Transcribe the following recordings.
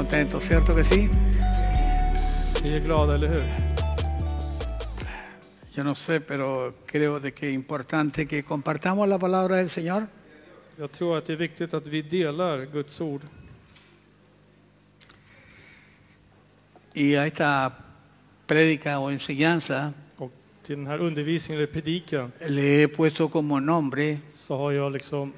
contentos, ¿cierto que sí? Vi är glada, eller hur? Yo no sé, pero creo de que es importante que compartamos la palabra del Señor. Jag tror att det är viktigt att vi delar Guds ord. Y a esta prédica o enseñanza Och till den här undervisningen eller predikan le he puesto como nombre så har jag liksom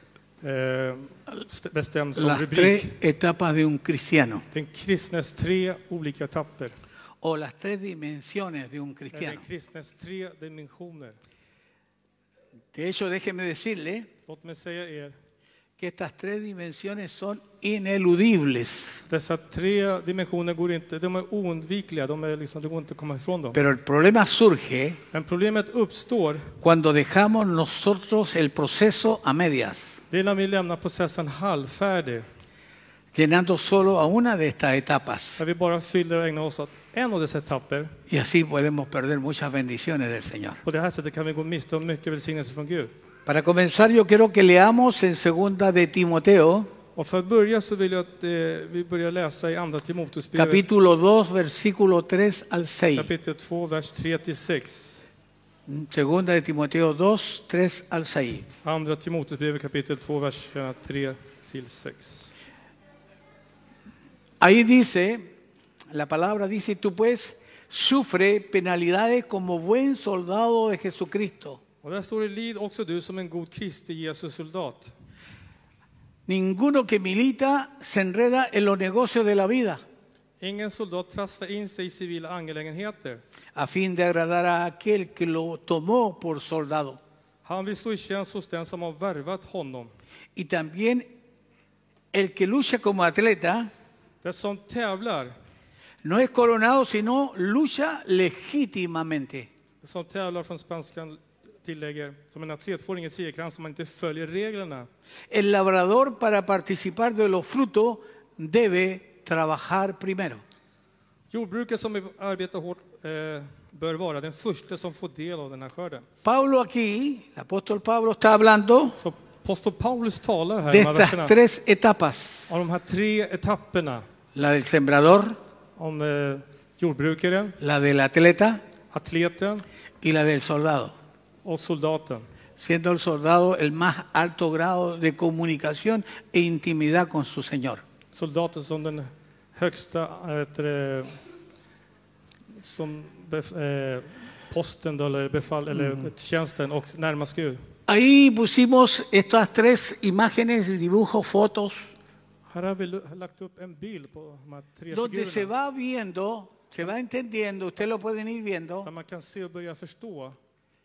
bestämt som las rubrik tres etapas de un cristiano den kristnes 3 olika etapper. o las tres dimensiones de un Den cristiano. kristnes 3 dimensioner. De hecho, déjeme decirle Låt mig säga er, que estas tres dimensiones son ineludibles. dessa 3 dimensioner går inte, de är oundvikliga, det går inte att komma ifrån dem. Pero el problema surge Men problemet uppstår, cuando dejamos nosotros el proceso a medias, det är när vi lämnar processen halvfärdig. llenando solo a una de estas etapas. När vi bara fyller och ägnar oss åt en av dessa etapper. Y así podemos perder muchas bendiciones del Señor. På det här sättet kan vi gå miste om mycket välsignelse från Gud. Para comenzar, yo quiero que leamos en segunda de Timoteo, Och för att börja så vill jag att vi börjar läsa i andra Timoteusbrevet capítulo 2, versículo 3 al 6. kapitel 2, vers 3-6. Segunda de Timoteo 2, 3 al 6. Andra Timoteusbrevet kapitel 2, vers 3-6. Ahí dice, la palabra dice, tú pues sufre penalidades como buen soldado de Jesucristo. Och där står det: lid också du som en god Kristi Jesus soldat. Ninguno que milita se enreda en los negocios de la vida, Ingen soldat trasslar in sig i civila angelägenheter. a fin de agradar a aquel que lo tomó por soldado. Han vill stå i tjänst hos den som har värvat honom. Y también el que lucha como atleta Den som tävlar, no es coronado, sino lucha legítimamente. den som tävlar från spanskan tillägger, som en atlet får ingen segerkrans om man inte följer reglerna. El labrador, para participar de los frutos, debe trabajar primero. Jordbrukare som arbetar hårt bör vara den första som får del av den här skörden. Pablo aquí, el apóstol Pablo, está hablando Så apostel Paulus talar här de i de här estas verserna tres etapas. om de här 3 etapperna. La del sembrador, Om jordbrukaren, la del atleta atleten y la del soldado. och soldaten. Siendo el soldado el más alto grado de comunicación e intimidad con su Señor. Soldaten som den högsta som posten då, eller befall eller tjänsten och närmast Gud. Ahí pusimos estas tres imágenes, dibujos, fotos, Här har vi lagt upp en bild på de här 3 donde se figurerna. va viendo, se va entendiendo, ustedes lo pueden ir viendo, Där man kan se och börja förstå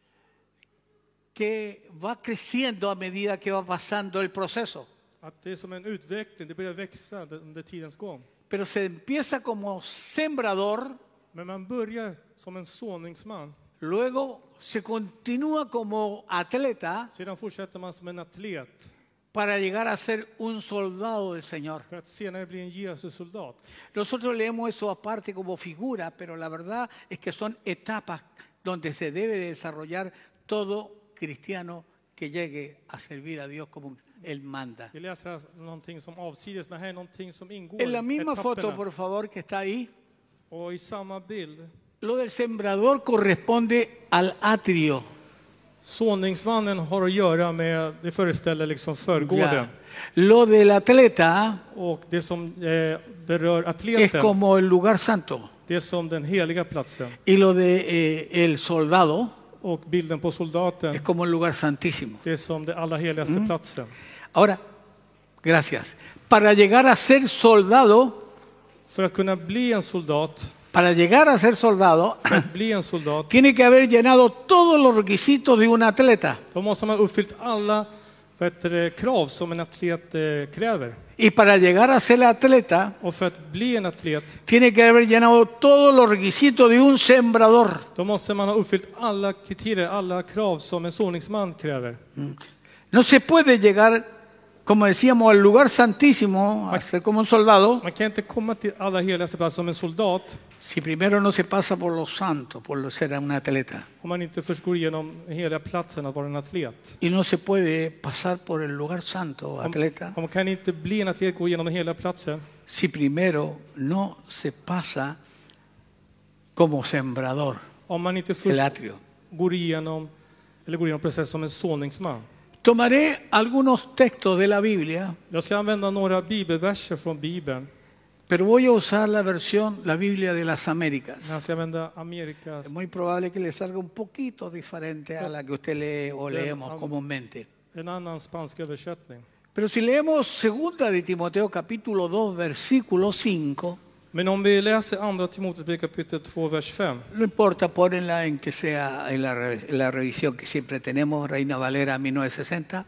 que va creciendo a medida que va pasando el proceso. att det är som en utveckling, det börjar växa under tidens gång. Pero se empieza como sembrador, Men man börjar som en såningsman, luego se continúa como atleta sedan fortsätter man som en atlet para llegar a ser un soldado del Señor. för att senare bli en Jesus-soldat. Nosotros leemos eso aparte como figura, pero la verdad es que son etapas donde se debe de desarrollar todo cristiano que llegue a servir a Dios como Él manda. Vi läser här någonting som avsides, men här är någonting som ingår En la i misma foto, etapperna. por favor, que está ahí, Och i samma bild, lo del sembrador corresponde al atrio. såningsmannen har att göra med, det föreställer liksom förgården. Ya. Lo del atleta Och det som berör es atleten, como el lugar santo. det är som den heliga platsen. Y lo de el soldado Och bilden på es soldaten, como el lugar santísimo. det är som den allra heligaste platsen. Ahora, gracias. Para llegar a ser soldado, För att kunna bli en soldat, para llegar a ser soldado, bli en soldat, tiene que haber llenado todos los requisitos de un atleta. då måste man ha uppfyllt alla krav som en atlet kräver. Y para llegar a ser atleta, Och för att bli en atlet, tiene que haber llenado todos los requisitos de un sembrador. då måste man ha uppfyllt alla kriterier, alla krav som en såningsman kräver. No se puede llegar como decíamos, al lugar santísimo, a ser como un soldado, Man kan inte komma till allra heligaste plats som en soldat si primero no se pasa por los santos, por ser un atleta. om man inte först går igenom den heliga platsen att vara en atlet. Y no se puede pasar por el lugar santo, atleta, Man kan inte bli en atlet, gå igenom den heliga platsen si primero no se pasa como sembrador, om man inte el först atrio. går igenom process som en såningsman. Tomaré algunos textos de la Biblia, Jag ska använda några bibelverser från Bibeln. pero voy a usar la versión, la Biblia de las Américas. Jag ska använda Amerikas. Es muy probable que le salga un poquito diferente a la que usted lee o leemos comúnmente. En annan spansk översättning. Pero si leemos 2 de Timoteo capítulo 2 versículo 5, Men om vi läser andra Timoteusbrevet kapitel 2, vers 5. no importa, ponenla en que sea en la revisión que siempre tenemos, Reina Valera 1960.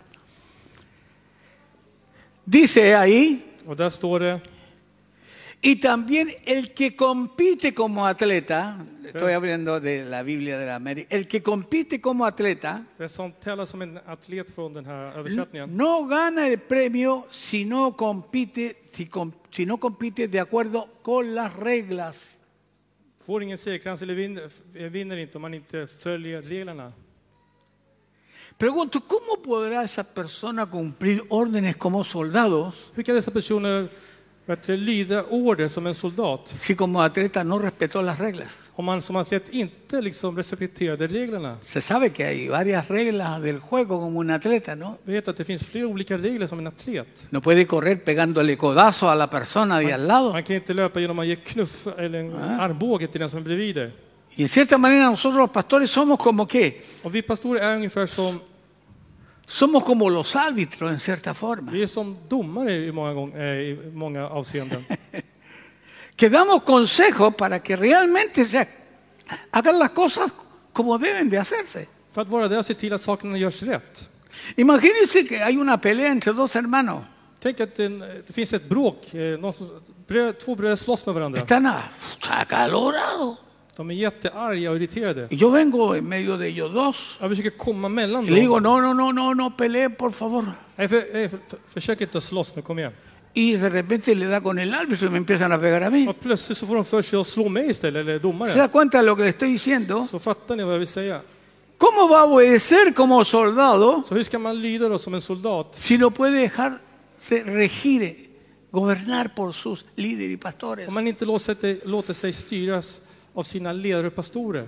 Dice ahí, Och där står det, y también el que compite como atleta, estoy hablando de la Biblia de la América, el que compite como atleta det som talar som en atlet från den här översättningen. no gana el premio si no compite, si no compite de acuerdo con las reglas. Får ingen segerkrans eller vinner inte om man inte följer reglerna. Pregunto, ¿cómo podrá esa persona cumplir órdenes como soldados Hur kan dessa personer lyda order som en soldat si como atleta no respetó las reglas? om man som atlet inte liksom respekterade reglerna? Se sabe que hay varias reglas del juego como un atleta, ¿no? Vi vet att det finns flera olika regler som en atlet. No puede correr pegándole codazo a la persona de al lado. Man kan inte löpa genom att ge knuff eller en armbåge till den som är bredvid dig. Y en cierta manera nosotros los pastores somos como qué? Och vi pastorer är ungefär som, Somos como los árbitros en cierta forma. vi är som domare i många avseenden. Que damos consejos para que realmente se hagan las cosas como deben de hacerse. För att vara där och se till att sakerna görs rätt. Imagínense que hay una pelea entre dos hermanos. Tänk att det finns ett bråk. Två bröder slåss med varandra. Están acalorados. De är jättearga och irriterade. Y yo vengo en medio de ellos dos. Jag försöker komma mellan Y le digo, dem. no peleen, por favor. Försök inte att slåss nu, kom igen. Y de repente le da con el árbitro y me empiezan a pegar a mí. Och plötsligt så får de för sig att slå mig istället, eller ¿Se da domaren. cuenta de lo que le estoy diciendo? Så fattar ni vad jag vill säga. ¿Cómo va a obedecer como soldado Så hur ska man lyda då som en soldat si no puede dejarse regir, gobernar por sus líderes y pastores? om man inte låter sig styras av sina ledare och pastorer?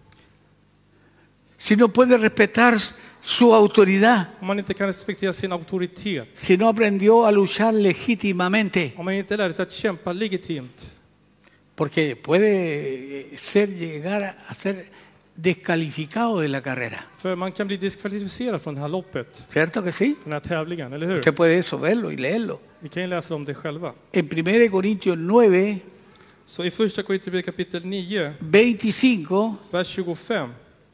Si no puede respetar su autoridad, Om man inte kan respektera sin auktoritet? si no aprendió a luchar legítimamente, Om man inte lär sig att kämpa legitimt? porque puede llegar a ser descalificado de la carrera. För man kan bli diskvalificerad från det här loppet, ¿Cierto que sí? den här tävlingen, eller hur? Usted puede eso verlo y leerlo. Vi kan ju läsa om det själva. En 1 Corintios 9, Så i första Korinthierbrevet kapitel 9, 25, vers 25,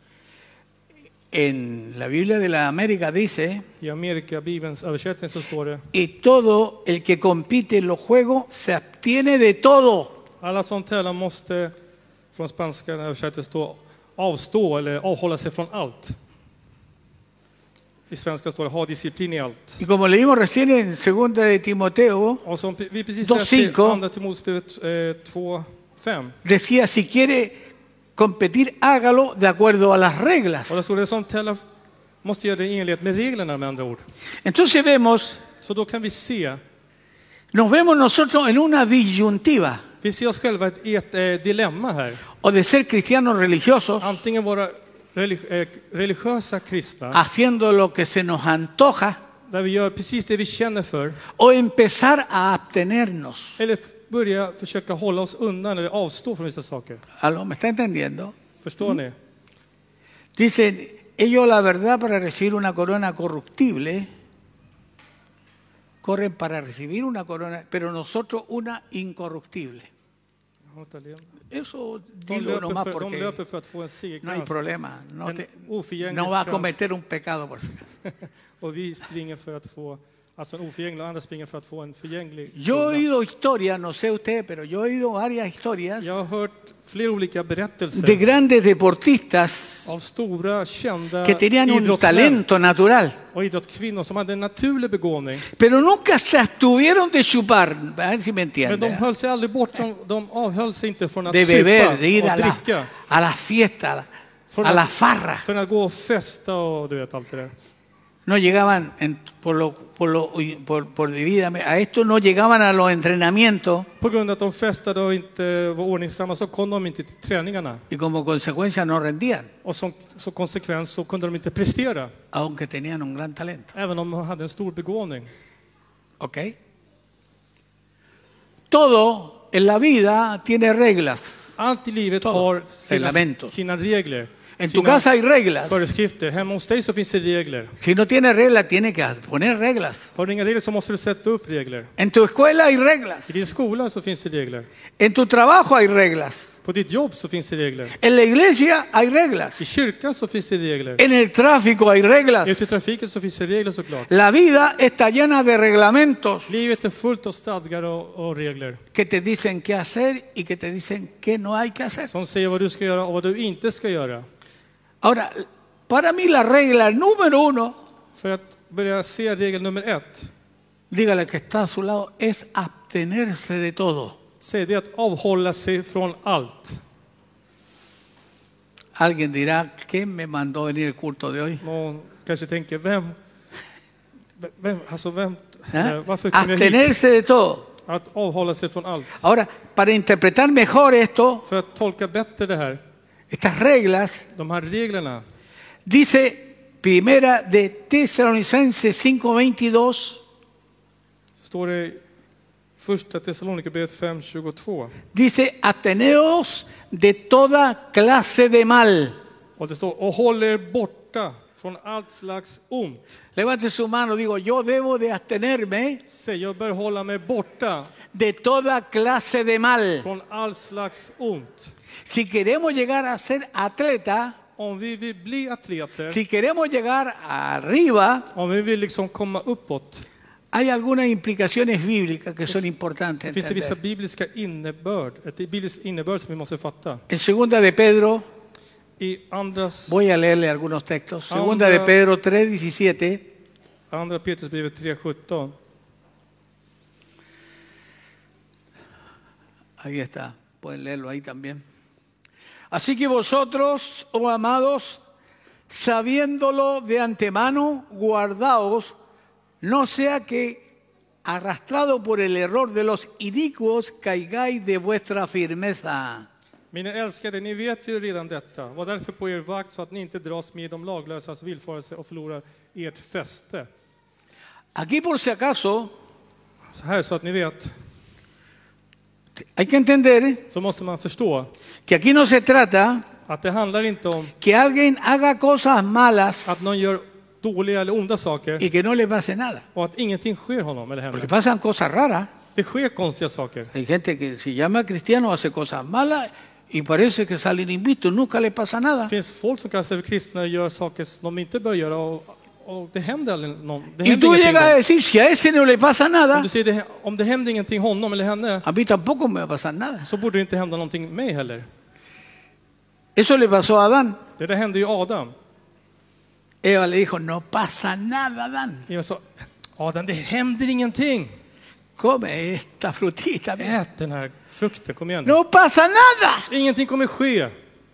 en la Biblia de la América dice, i Amerika, Bibelns översättning, så står det: y todo el que compite en los juegos se abstiene de todo. alla som tävlar måste, från spanska översättning, stå avstå eller avhålla sig från allt. I svenska står det ha disciplin i allt. Y como leímos recién en 2 de Timoteo, Och som vi precis 2:5. läste i andra Timoteusbrevet 2:5. decía, si quiere competir, hágalo de acuerdo a las reglas. Och det står det som tävlar måste göra det i enlighet med reglerna, med andra ord. Entonces vemos, Så då kan vi se, nos vemos nosotros en una disyuntiva, vi ser oss själva i ett dilemma här. o de ser cristianos religiosos, Antingen vara religiösa kristna, haciendo lo que se nos antoja, där vi gör precis det vi känner för, o empezar a abstenernos. eller börja försöka hålla oss undan eller avstå från vissa saker. ¿Aló? ¿Me está entendiendo? Förstår ni? Dicen, ellos la verdad para recibir una corona corruptible, corren para recibir una corona, pero nosotros una incorruptible. Eso dilo nomás De porque löper för att få en no hay segerkrans. problema. En oförgänglig No va a krans. cometer un pecado por si acaso. Och vi springer för att få Alltså en oförgänglig och andra springer för att få en förgänglig Yo he krona. oído historias, no sé usted, pero yo he oído varias historias Jag har hört flera olika berättelser de grandes deportistas av stora kända que tenían un idrottsmän talento natural, och idrottskvinnor som hade en naturlig begåvning. pero nunca se abstuvieron de chupar, a ver si me Men de entiende, höll sig aldrig bort, de avhöll sig inte från att de beber, de ir supa a och dricka. la fiesta, Från a la att, farra. från att gå och festa och du vet allt det där. No llegaban, por vida, a esto no llegaban a los entrenamientos På grund av att de festade och inte var ordningsamma så kom de inte till träningarna. y como consecuencia no rendían, Och som konsekvens så kunde de inte prestera. aunque tenían un gran talento. Även om de hade en stor begåvning. ¿Ok? Todo en la vida tiene reglas. Allt i livet Todo. har Reglamentos. sina regler. En tu Sina casa hay reglas. föreskrifter. Hemma hos dig så finns det regler. Si no tienes reglas, tienes que poner reglas. Har du inga regler så måste du sätta upp regler. En tu escuela hay reglas. I din skola så finns det regler. En tu trabajo hay reglas. På ditt jobb så finns det regler. En la iglesia hay I reglas. kyrkan så finns det regler. En el tráfico hay reglas. Ute i trafiken så finns det regler såklart. La vida está llena de reglamentos Livet är fullt av stadgar och regler. que te dicen qué hacer y que te dicen qué no hay que hacer. Som säger vad du ska göra och vad du inte ska göra. Ahora, para mí la regla número uno, För att börja se regel nummer 1. dígale que está a su lado, es abstenerse de todo. Säg det att avhålla sig från allt. Alguien dirá, ¿quién me mandó a venir al culto de hoy? Någon kanske tänker, vem ¿Eh? varför kom jag hit? Abstenerse de todo. Att avhålla sig från allt. Ahora, para interpretar mejor esto, För att tolka bättre det här, estas reglas, de här reglerna, dice primera de Tesalonicenses 5:22, så står det i första Thessalonikerbrevet 5:22. dice, ateneos de toda clase de mal. Och det står, och håll er borta från allt slags ont. Levante su mano, digo, yo debo de abstenerme Säg, jag bör hålla mig borta de toda clase de mal. från allt slags ont. Si queremos llegar a ser atleta, Om vi vill bli atleter, si queremos llegar arriba, om vi vill liksom komma uppåt, hay algunas implicaciones bíblicas que son importantes. det finns det vissa entender. bibliska innebörd, ett biblisk innebörd som vi måste fatta. En segunda de Pedro, I andras, voy a leerle algunos textos. Segunda de Pedro 3:17. andra Petrusbrevet 3:17. Ahí está, pueden leerlo ahí también. Así que vosotros, oh amados, sabiéndolo de antemano, guardaos, no sea que, arrastrado por el error de los inicuos, caigáis de vuestra firmeza. Mina älskade, ni vet ju redan detta. Var därför på er vakt så att ni inte dras med de laglösas villfarelse och förlorar ert fäste. Aquí por si acaso, Så här, så att ni vet, hay que entender så måste man förstå que aquí no se trata att det handlar inte om que alguien haga cosas malas att någon gör dåliga eller onda saker y que no le pase nada. och att ingenting sker honom eller Porque henne. pasan cosas raras. Det sker konstiga saker. Hay gente que se llama cristiano, hace cosas malas y parece que salen invictos, nunca le pasa nada. Det finns folk som kallar sig kristna och gör saker som de inte bör göra och det händer aldrig någon. Det Y händer tú ingenting llegas a dem. decir, si a ese no le pasa Om nada, du säger om det händer ingenting honom eller henne, a mí tampoco me va a pasar nada. så borde det inte hända någonting mig heller. Eso le pasó a Adán. Det hände ju Adam. Eva le dijo, no pasa nada, Adán. Jag sa, Adam, det händer ingenting. Come esta frutita. Ät den här frukten, kom igen. No pasa nada. Ingenting kommer ske.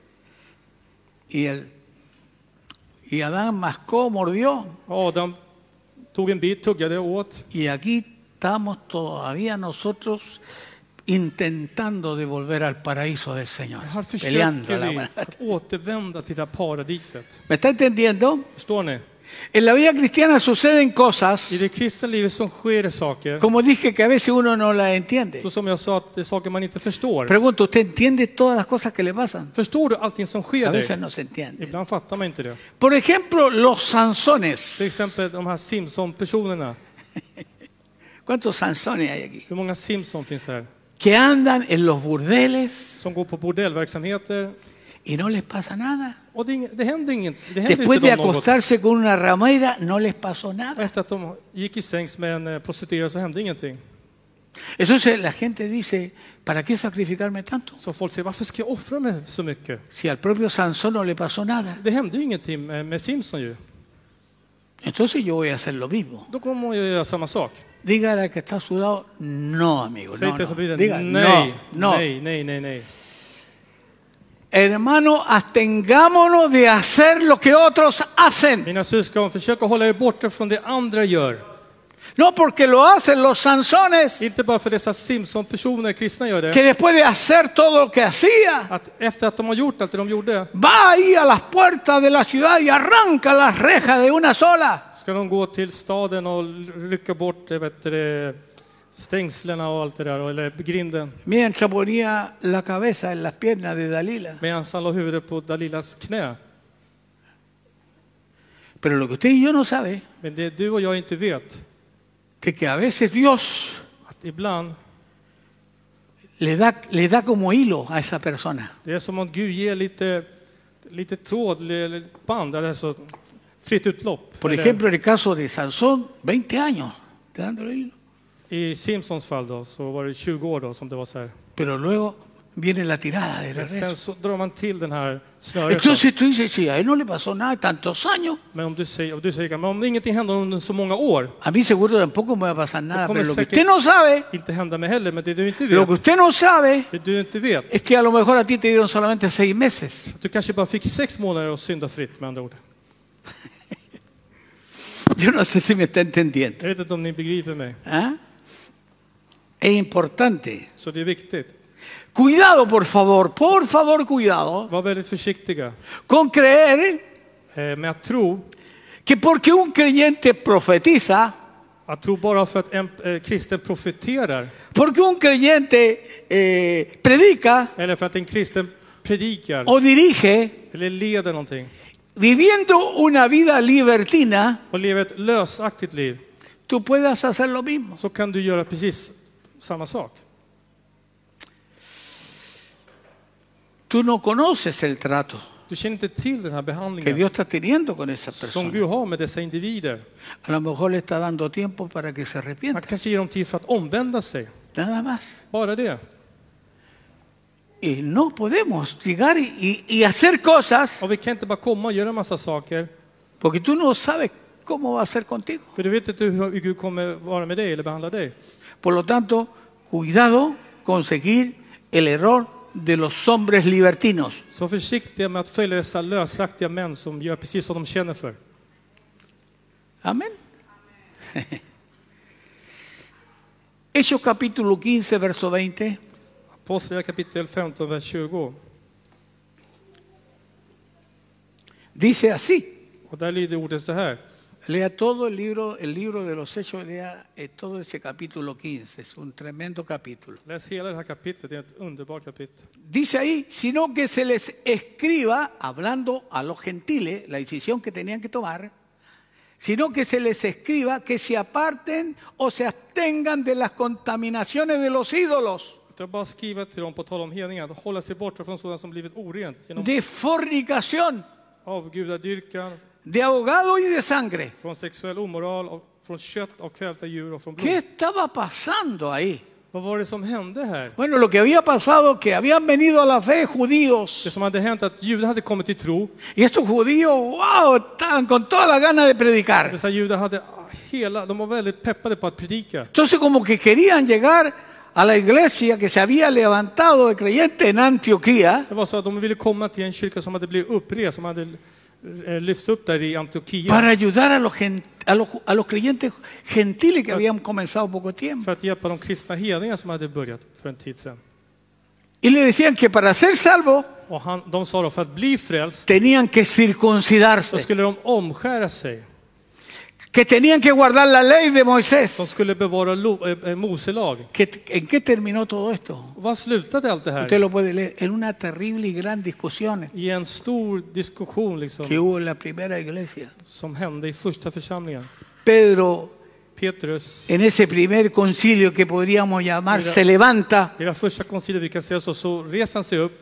Y Adán mascó, mordió. Adam tog en bit, tuggade och åt. Y aquí estamos todavía nosotros intentando devolver al paraíso del Señor. Här Peleando. försöker vi att återvända till det här paradiset. ¿Me está entendiendo? Förstår ni? En la vida cristiana suceden cosas, I det kristna livet så sker det saker. como dije, que a veces uno no las entiende. Så som jag sa, att det är saker man inte förstår. Pregunto, ¿usted entiende todas las cosas que le pasan? Förstår du allting som A sker veces dig? no se entiende. Ibland fattar man inte det. Por ejemplo, los Sansones. Till exempel de här Simpson-personerna. ¿Cuántos Sansones hay aquí? Hur många Simpson finns det här? Que andan en los burdeles Som går på bordellverksamheter y no les pasa nada. Och det händer inte Después de dem något. acostarse con una ramera, no les pasó nada. Efter att de gick i sängs med en prostituerad så hände ingenting. Entonces la gente dice, ¿para qué sacrificarme tanto? Så folk säger, varför ska jag offra mig så mycket? Si al propio Sansón no le pasó nada. Det hände ju ingenting med Simson ju. Entonces yo voy a hacer lo mismo. Då kommer man ju göra samma sak. Dígale al que está a su lado, no, amigo. Säg No, till no. som blir Diga, nej, no, no. nej. Hermano, abstengámonos de hacer lo que otros hacen. Mina syskon, försök att hålla er borta från det andra gör. No porque lo hacen los Sansones, Inte bara för dessa Simson-personer, kristna gör det. que después de hacer todo lo que hacía, Att efter att de har gjort allt det de gjorde, va ahí a las puertas de la ciudad y arranca las rejas de una sola. ska de gå till staden och rycka bort stängslena och allt det där, eller grinden. Mientras ponía la cabeza en las piernas de Dalila. Medan han la huvudet på Dalilas knä. Pero lo que usted y yo no sabe, Men det du och jag inte vet, de que a veces Dios att ibland, le da como hilo a esa persona. det är som om Gud ger lite tråd, band, eller så fritt utlopp. Por Eller, ejemplo, en el caso de Sansón, 20 años dándole hilo. i Simsons fall då, så var det 20 år då som det var så här. Pero luego viene la tirada de Men sen regreso. så drar man till den här snöret. Entonces tú dices, sí, a él no le pasó nada de tantos años. Men om du säger, men om ingenting händer under så många år, A mí seguro tampoco me va a pasar nada. kommer Pero lo que säkert usted no sabe, inte hända mig heller, men det du inte lo vet, que usted no sabe det du inte vet, es que a lo mejor a ti te dieron solamente 6 meses. att du kanske bara fick 6 månader att synda fritt, med andra ord. Yo no sé si me está entendiendo. Jag vet inte om ni begriper mig. ¿Ah? Es importante. Så det är viktigt. Cuidado, por favor, cuidado Var väldigt försiktiga con creer med att tro que porque un creyente profetiza, att tro bara för att en kristen profeterar, porque un creyente predica eller för att en kristen predikar, o dirige, eller leder någonting, viviendo una vida libertina, och lever ett lösaktigt liv, tú puedas hacer lo mismo. så kan du göra precis samma sak. Tú no conoces el trato Du känner inte till den här que behandlingen Dios está teniendo con esa som persona. Gud har med dessa individer. A lo mejor le está dando tiempo para que se Han arrepienta. kanske ger dem tid för att omvända sig. Nada más. Bara det. Y no podemos llegar y hacer cosas Och vi kan inte bara komma och göra en massa saker, porque tú no sabes cómo va a ser contigo. för du vet inte hur Gud kommer vara med dig eller behandla dig. Por lo tanto, cuidado con seguir el error de los hombres libertinos. Så försiktiga med att följa dessa lösaktiga män som gör precis som de känner för. Amén. Hechos capítulo 15, verso 20. Apostlagärningarna kapitel 15, vers 20. Dice así. Och där lyder ordet så här. Lea todo el libro de los Hechos, lea todo ese capítulo 15. Es un tremendo capítulo. Läs hela det här kapitlet, det är ett underbart kapitel. Dice ahí, sino que se les escriba, hablando a los gentiles, la decisión que tenían que tomar, sino que se les escriba que se aparten o se abstengan de las contaminaciones de los ídolos, Jag bara skriva till dem på tal om hedningar, att hålla sig borta från sådant som blivit orent genom de fornicación, avgudadyrkan, de ahogado y de sangre. från sexuell omoral, från kött av kvävda djur och från ¿Qué blod. estaba pasando ahí? Vad var det som hände här? Bueno, lo que había pasado que habían venido a la fe judíos. Det som hade hänt att judar hade kommit till tro. Y estos judíos, wow, estaban con toda la gana de predicar. Dessa judar hade de var väldigt peppade på att predika. Entonces como que querían llegar a la iglesia que se había levantado de creyentes en Antioquía Det var så att de ville komma till en kyrka som hade blivit upprest, som hade lyfts upp där i Antiochia, para ayudar a los creyentes gentiles que habían comenzado poco tiempo. för att hjälpa de kristna hedningar som hade börjat för en tid sedan. Y le decían que para ser salvos Och de sa då, för att bli frälst tenían que så circuncidarse, skulle de omskära sig. que tenían que guardar la ley de Moisés. De skulle bevara Moselag. ¿En qué terminó todo esto? Och vad slutade allt det Usted här? lo puede leer en una terrible y gran discusión I en stor diskussion liksom, que hubo en la primera iglesia. som hände i första församlingen. Pedro, Petrus, en ese primer concilio que podríamos llamar, Mira. se levanta i det första konciliet, vi kan säga så reser han sig upp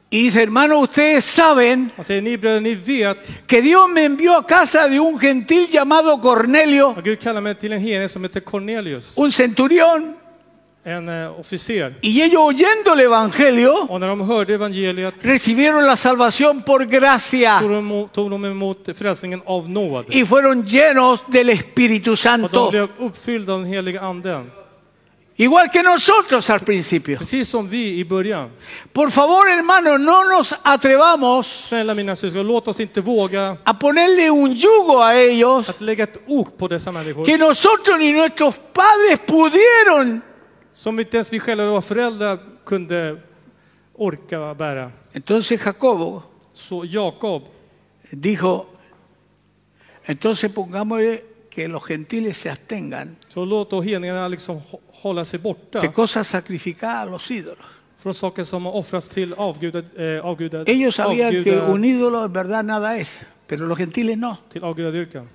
Y dice, hermano, ustedes saben Han säger, ni bröder, ni vet que Dios me envió a casa de un gentil llamado Cornelio, att Gud kallar mig till en herde som heter Cornelius, un centurión, en officer. y ellos oyendo el evangelio Och när de hörde evangeliet recibieron la salvación por gracia tog de emot frälsningen av nåd. y fueron llenos del Espíritu Och de Santo, blev uppfyllda av den heliga anden. igual que nosotros al principio. Precis som vi i början. Por favor, hermano, no nos atrevamos Snälla mina syskon, låt oss inte våga a ponerle un yugo a ellos att lägga ett ok på dessa människor que nosotros ni nuestros padres pudieron. som inte ens vi själva våra föräldrar kunde orka bära. Entonces Jacobo Så Jakob, dijo, entonces pongámosle que los gentiles se abstengan så låt då hedningarna liksom hålla sig borta de cosas sacrificadas a los ídolos. från saker som har offrats till Ellos sabían que un ídolo en verdad nada es, pero los gentiles no. till avgudadyrkan.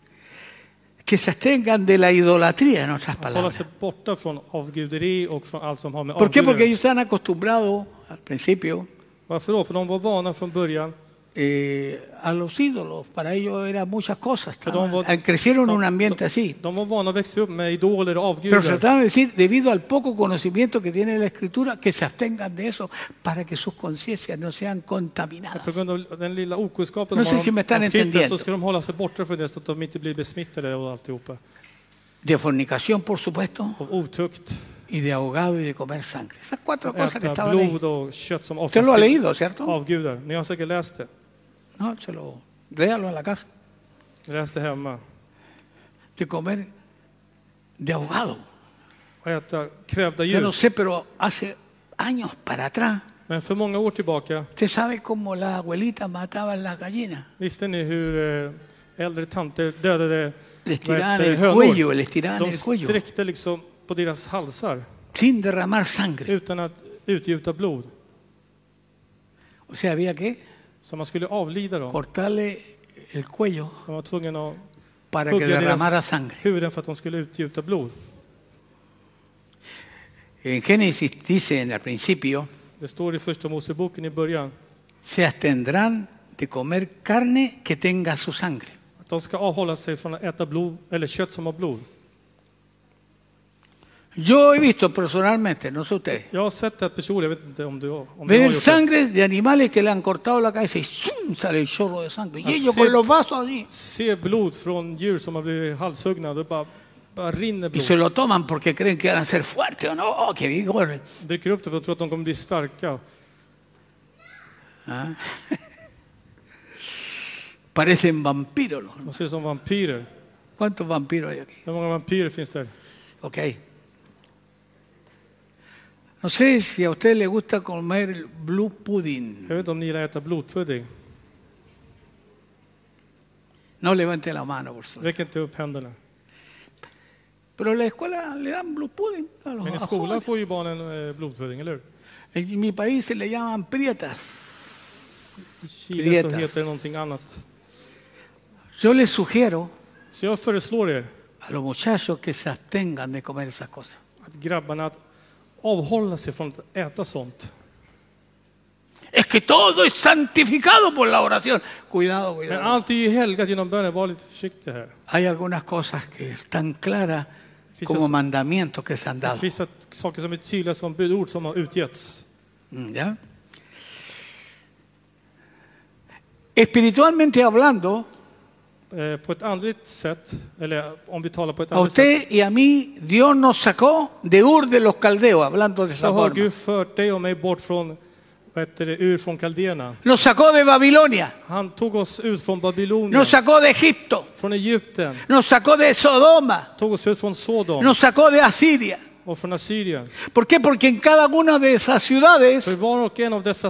Que se abstengan de la idolatría, en otras Att hålla palabras. sig borta från avguderi och från allt som har med ¿Por qué? Porque avgudar. ellos están acostumbrados al principio Varför då? För de var vana från början. a los ídolos. Para ellos eran muchas cosas. Pero Crecieron en un ambiente así. De var vana att växa upp med idoler och Pero se avgudar. trataban de decir, debido al poco conocimiento que tiene la Escritura, que se abstengan de eso para que sus conciencias no sean contaminadas. På grund av den lilla okunskapen No de sé har si me están om skriften, entendiendo. så ska de hålla sig borta från det så att de inte blir besmittade och alltihopa. De fornicación, por supuesto, Av otukt, y de ahogado y de comer sangre. Esas cuatro cosas que äta estaban ahí. blod och kött som Usted offras lo ha till leído, ¿cierto? avgudar. Ni har säkert läst det. No, léalo en la casa. Läs det hemma. De comer de ahogado. Och äta kvävda Yo no djur. sé, pero hace años para atrás, Men för många år tillbaka, usted sabe cómo las abuelitas mataban las gallinas. visste ni hur äldre tanter dödade Les tiraban vad heter det, el cuello, hönor? les tiraban De el cuello, sträckte liksom på deras halsar sin derramar sangre. utan att utgjuta blod. O sea, había que Så man skulle avlida dem. cortarle el cuello Man var tvungen att para que hugga derramara deras sangre. huvuden för att de skulle utgjuta blod. En Génesis dice en el principio, Det står i första Moseboken i början se abstendrán de comer carne que tenga su sangre. att de ska avhålla sig från att äta blod eller kött som har blod. Yo he visto personalmente, no sé ustedes, Jag har sett det personligen, jag vet inte om du har ver gjort det. sangre de animales que le han cortado la cabeza y ¡zum! Sale el chorro de sangre. Y Así- ellos con los vasos allí. Se blod från djur som har blivit halshuggna, det bara rinner Y blod. se lo toman porque creen que van a ser fuertes o no. ¡Oh, qué vigor! Dricker upp det för att tro att de kommer bli starka. ¿Ah? Parecen vampiros. ¿No? De ser ut som vampyrer. ¿Cuántos vampiros hay aquí? Hur många vampyrer finns det? Ok. No sé si a usted le gusta comer el blue pudding. Jag vet inte om ni gillar att äta blodpudding. No levante la mano, por favor. Räck inte upp händerna. Pero en la escuela le dan blue pudding a los Men i a skolan jóvenes. får ju barnen blodpudding, eller hur? En mi país se le llaman prietas. I Chile Prietas. så heter det någonting annat. Yo les sugiero Så jag föreslår er a los muchachos que se abstengan de comer esas cosas. att grabbarna att avhålla sig från att äta sånt. Es que todo es santificado por la oración. Cuidado, Men cuidado. allt är ju helgat genom bönen. Var lite försiktig här. Hay algunas cosas que están claras Finns como det- mandamientos que se han Det dado. finns saker som är tydliga som budord som har utgetts. ¿Ya? Espiritualmente hablando, På ett andligt sätt, eller om vi talar på ett a andligt sätt, usted y a mí Dios nos sacó de Ur de los Caldeos, hablando de så esa har forma. Gud fört dig och mig bort från, ur från Kaldéerna. Nos sacó de Babilonia, Han tog oss ut från Babylonien, nos sacó de Egipto, från Egypten, nos sacó de Sodoma, tog oss ut från Sodom nos sacó de Asiria. och från Assyrien. ¿Por qué? Porque en cada una de esas ciudades För var och en av dessa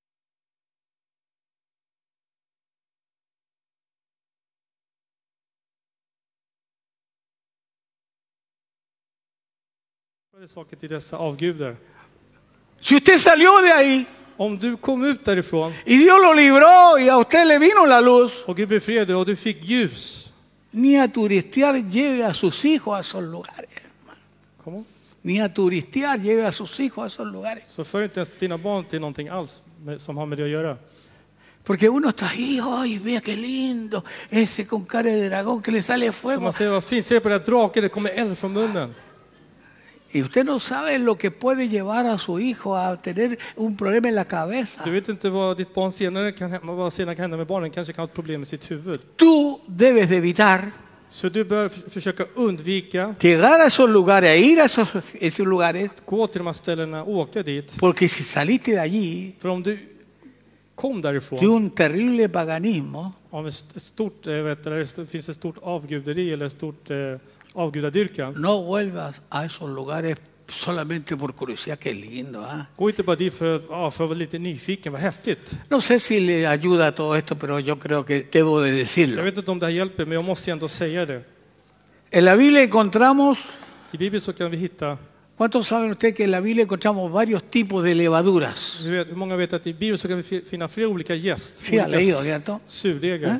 saker till dessa avgudar. si usted salió de ahí Om du kom ut därifrån y Dios lo libró y a usted le vino la luz, och Gud befriade dig och du fick ljus. ni a turistear lleve a sus hijos a esos lugares. Kom on. ni a turistear, lleve a sus hijos a esos lugares. Så för inte ens dina barn till någonting alls som har med det att göra. Porque uno está ahí, ¡ay, vea qué lindo! Ese con cara de dragón que le sale Så fuego. man säger, vad fint, ser på det här draken, det kommer eld från munnen. Y usted no sabe lo que puede llevar a su hijo a tener un problema en la cabeza. Du vet inte vad ditt barn senare kan hända med barnen, kanske kan ha ett problem med sitt huvud. Tú debes de evitar Så du bör försöka undvika llegar a esos lugares, ir a esos lugares, gå till de här ställena, åka dit. porque si saliste de allí För om du kom de därifrån un terrible paganismo, av ett stort, det finns ett stort avguderi eller ett stort avgudadyrkan. no vuelvas a esos lugares solamente por curiosidad, qué lindo. ¿Ah? Gå inte bara dit för att vara lite nyfiken, vad häftigt. No sé si le ayuda todo esto, pero yo creo que debo de Jag decirlo. vet inte om det här hjälper, men jag måste ändå säga det. En la Biblia encontramos, I Bibeln så kan vi hitta, ¿cuántos saben ustedes que en la Biblia encontramos varios tipos de levaduras? hur många vet att i Bibeln så kan vi finna flera olika jäst, Sí, ha leído, olika ¿cierto? surdegar.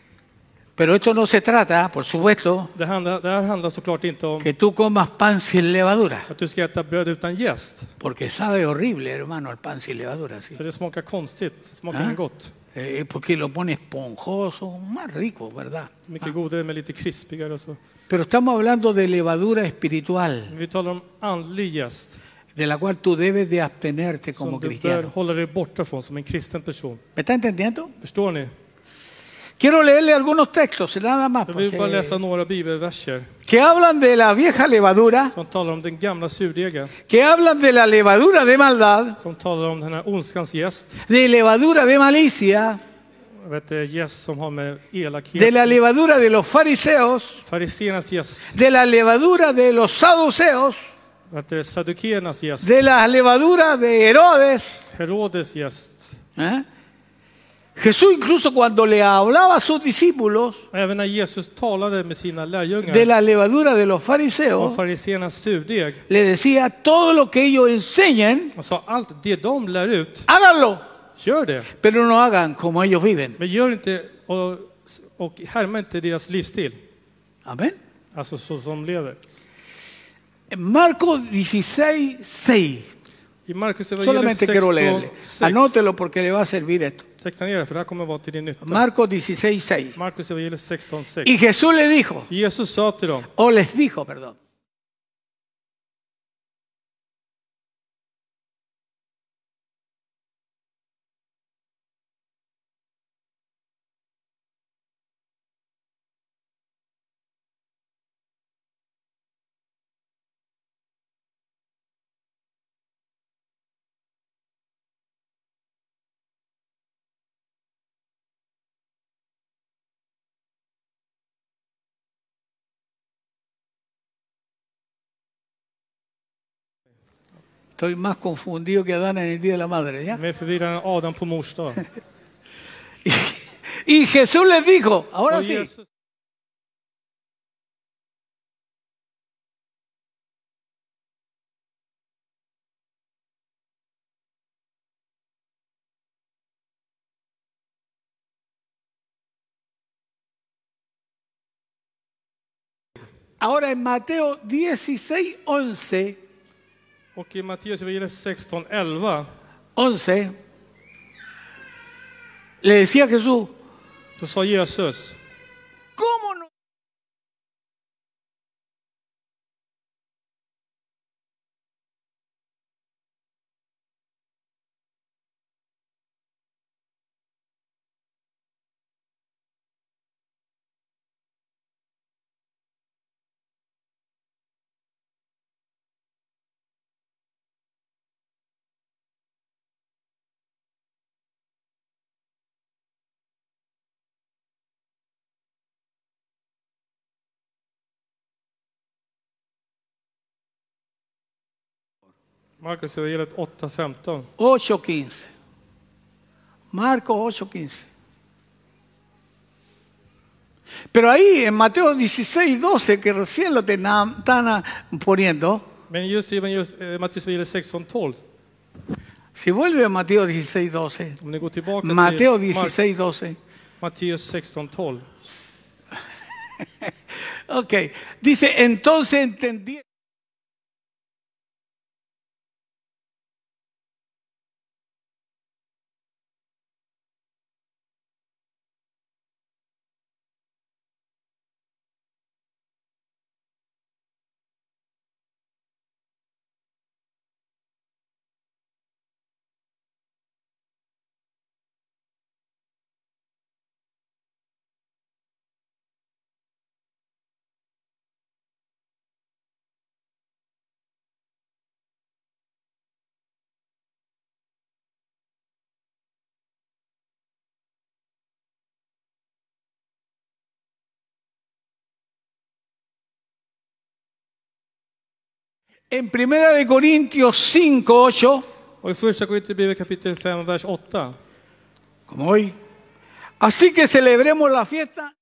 Pero esto no se trata, por supuesto, Det här handlar såklart inte om que tú comas pan sin levadura, att du ska äta bröd utan jäst. porque sabe horrible, hermano, el pan sin levadura. ¿Sí? För det smakar konstigt, det smakar inte gott. Porque lo pone esponjoso, más rico, ¿verdad? Mycket godare med lite krispigare och så. Pero estamos hablando de levadura espiritual, Vi talar om andlig jäst de la cual tú debes de abstenerte como som du bör cristiano. hålla dig borta från som en kristen person. ¿Me está entendiendo? Förstår ni? Quiero leerle algunos textos, nada más, Jag vill bara porque- läsa några bibelverser que hablan de la vieja levadura, som talar om den gamla surdegen, que hablan de la levadura de maldad, som talar om den här ondskans jäst. de levadura de malicia, Jag vet, det är jäst som har med de elakhet. la levadura de los fariseos, Fariséernas jäst, de la levadura de los saduceos, det är sadukeernas jäst, de la levadura de Herodes. Herodes jäst. ¿Eh? Jesús incluso cuando le hablaba a sus discípulos Även när Jesus talade med sina de lärjungar la levadura de los om fariseos, fariséernas surdeg, le decía todo lo que ellos enseñen, han sa allt det de lär ut, háganlo, gör det. pero no hagan como ellos viven. Men gör inte och härma inte deras livsstil, Amén. alltså så som lever. En Marcos 16:6. I Markus Solamente quiero leerle. 16:6. Anótelo porque le va a servir esto. Teckna ner det, för det här kommer vara till din nytta. Marcos 16:6. Markus evangeliet 16:6. Y Jesús le dijo, Jesus sa till dem, o les dijo, perdón. Estoy más confundido que Adán en el Día de la Madre, ¿ya? mer förvirrad än Adam på mors dag. Y Jesús les dijo, ahora Och sí, Jesus, ahora en Mateo 16:11, och i Matteus evangeliet 16:11 11, le decía a Jesús, då sa Jesus, ¿cómo no? Markus evangeliet 8:15. 8:15. Marcos 8:15. Pero ahí en Mateo 16:12, que recién lo están poniendo, Men just i Matteus evangeliet 16:12, si vuelve a Mateo 16:12, om ni går tillbaka Mateo till 16:12, Matteus 16:12. ok, dice, entonces entendí. En 1 de Corintios 5:8, Och i första Korinthierbrevet kapitel 5, vers 8. como hoy, así que celebremos la fiesta.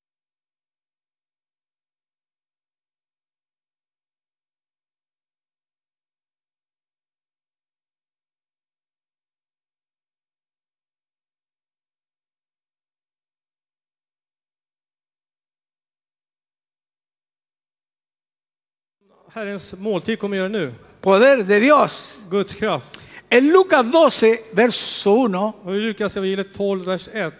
Herrens måltid kommer göra nu. Poder de Dios. Guds kraft. En Lucas 12, verso 1, Och i Lukas evangeliet 12, vers 1.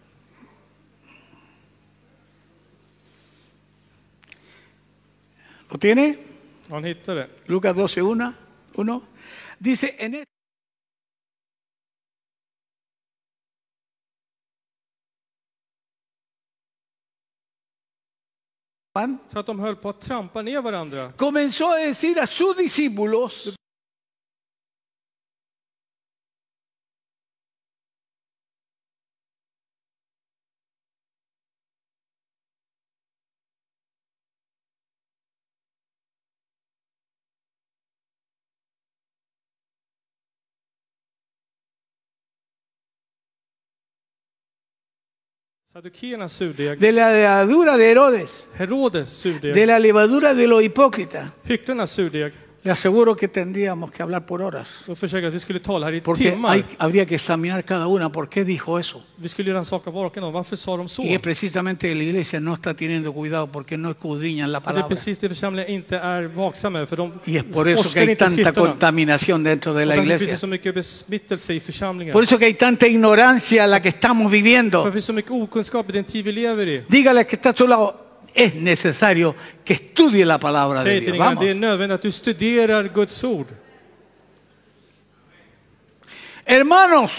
¿lo tiene? Han hittar det. Lucas 12, 1, dice, en este Så att de höll på att trampa ner varandra. comenzó a decir a sus discípulos, Sadukeernas surdeg, de la levadura de Herodes, Herodes surdeg, de la levadura de los hipócritas. hycklarnas surdeg. Le aseguro que tendríamos que hablar por horas, Då försöker att vi skulle tala här i porque timmar. habría que examinar cada una por qué dijo eso. Vi skulle göra en sak av var och en av. Varför sa de så? Y es precisamente que la iglesia no está teniendo cuidado porque no escudriñan la Och det är palabra. precis det församlingen inte är vaksamma med, för de Y es por eso que forskar hay inte i tanta skrifterna. contaminación dentro de Och la därför finns det iglesia. så mycket besmittelse i församlingen. Por eso que hay tanta ignorancia en la que estamos För viviendo. det finns så mycket okunskap i den tid vi lever i. Dígale que está a su lado, es necesario que estudie la palabra de Säg till Dios. ingen, Vamos. det är nödvändigt att du studerar Guds ord. Hermanos,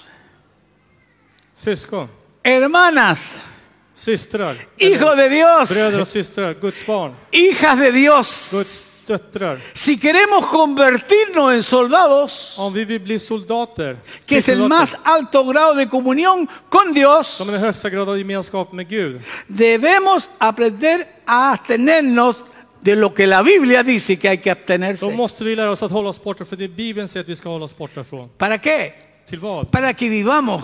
Syskon, hermanas, systrar, hijos de Dios, bröder och systrar, Guds barn, hijas de Dios. Guds döttrar. Si queremos convertirnos en soldados, Om vi vill bli soldater, que es el soldater, más alto grado de comunión con Dios, som är den högsta grad av gemenskap med Gud, debemos aprender a abstenernos de lo que la Biblia dice que hay que då abstenerse. måste vi lära oss att hålla oss borta, för det Bibeln säger att vi ska hålla oss borta från. ¿Para qué? Till vad? Para que vivamos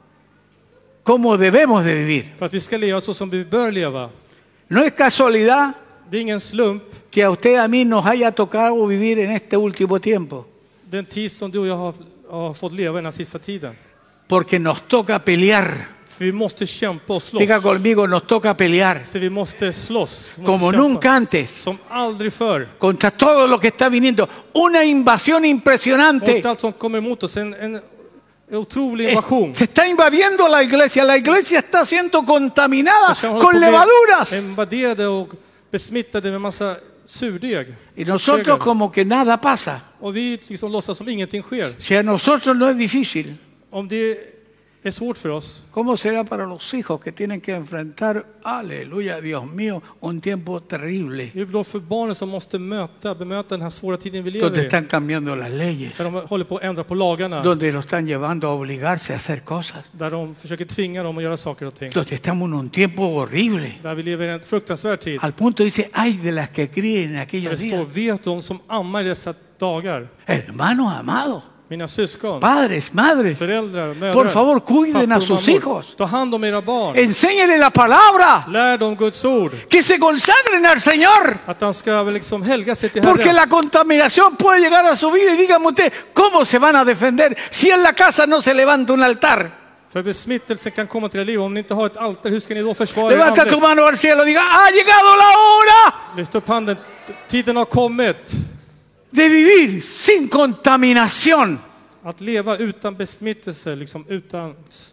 como debemos de vivir. För att vi ska leva så som vi bör leva. No es casualidad Det är ingen slump, que a usted y a mí nos haya tocado vivir en este último tiempo, den tid som du och jag har fått leva i den här sista tiden. porque nos toca pelear. För vi måste kämpa och slåss. Diga conmigo, nos toca pelear Så vi måste slåss. Vi måste como kämpa. nunca antes Som aldrig förr. contra todo lo que está viniendo. Una invasión impresionante. Mot allt som kommer emot oss. En otrolig invasion. Se está invadiendo la iglesia. La iglesia está siendo contaminada Församlingen con håller på att levaduras. bli invaderade och besmittade med massa surdeg. Y nosotros como que nada pasa. Och vi liksom låtsas som ingenting sker. Si a nosotros no es difícil, Om det är svårt för oss, ¿cómo será para los hijos que tienen que enfrentar, aleluya, Dios mío, un tiempo terrible? det är då för barnen som måste bemöta den här svåra tiden vi Donde lever i. están cambiando las leyes, Där de håller på att ändra på lagarna. donde los están llevando a obligarse a hacer cosas, Där de försöker tvinga dem att göra saker och ting. donde estamos en un tiempo horrible. Där vi lever i en fruktansvärd tid. Al punto dice, ay de las que críen en Där aquellos det står, días. vet de som ammar i dessa dagar. Hermanos amados, Mina syskon, padres, madres, föräldrar, mödrar, por favor cuiden a pappor och sus mammor. hijos. Ta hand om era barn. Enséñenle la palabra, Lär dem Guds ord. que se consagren al Señor. Att han ska väl liksom helga sig till Porque Herren. la contaminación puede llegar a su vida y dígame usted, ¿cómo se van a defender si en la casa no se levanta un altar? För besmittelsen kan komma till era liv. Om ni inte har ett altare, hur ska ni då försvara er Levanta tu andligt? mano al cielo y diga, ha llegado la hora Lyft upp handen. Tiden har kommit. de vivir sin contaminación. Att leva utan besmittelse, liksom utan